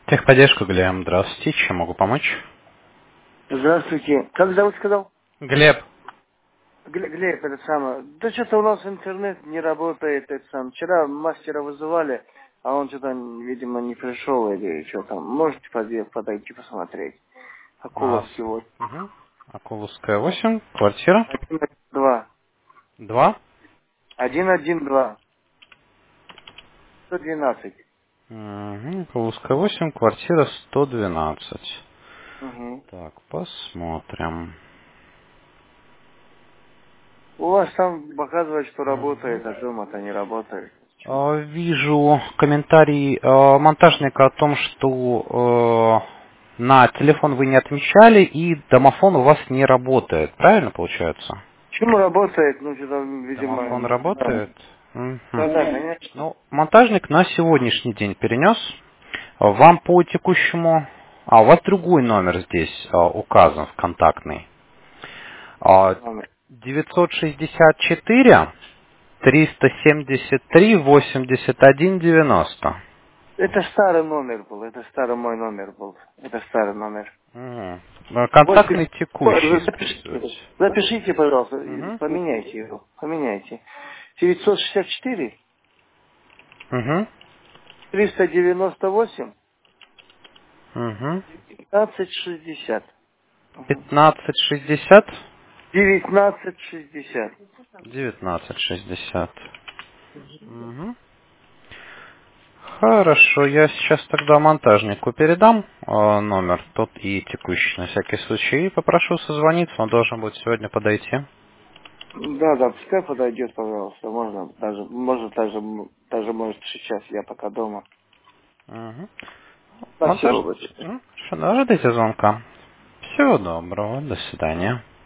Техподдержка, Глеб. Здравствуйте. Чем могу помочь? Здравствуйте. Как зовут, сказал? Глеб. Глеб, это самое. Да что-то у нас интернет не работает, это сам. Вчера мастера вызывали, а он что-то, видимо, не пришел или что там. Можете подойти посмотреть. А, Акуловский вот. угу. Акуловская 8, квартира 112. 2. 112. 112. Угу. Акуловская 8, квартира 112. Угу. Так, посмотрим. У вас там показывает, что Мгм. работает, а дома-то не работает. Вижу комментарий монтажника о том, что на телефон вы не отмечали и домофон у вас не работает. Правильно получается? Почему работает? Ну, что-то, видимо, Домофон не знаю. работает? Мгм. Да, конечно. Ну, монтажник на сегодняшний день перенес. Вам по текущему... у вас другой номер здесь указан в контактный. А, Номер. 964 373 81 90. Это старый номер был, это старый мой номер был. Это старый номер. Мгм. Восемь. Контактный текущий Запишите, используете. запишите, пожалуйста, Угу. поменяйте его, поменяйте. 964 Угу. 398 Угу. 1560. 1560 1960. 1960. Угу. Хорошо, я сейчас тогда монтажнику передам номер, тот и текущий на всякий случай, и попрошу созвониться, он должен будет сегодня подойти. Да, да, пускай подойдет, пожалуйста. Можно даже может сейчас, я пока дома. Угу. Спасибо Монтаж... большое. Хорошо, ожидайте звонка. Всего доброго, до свидания.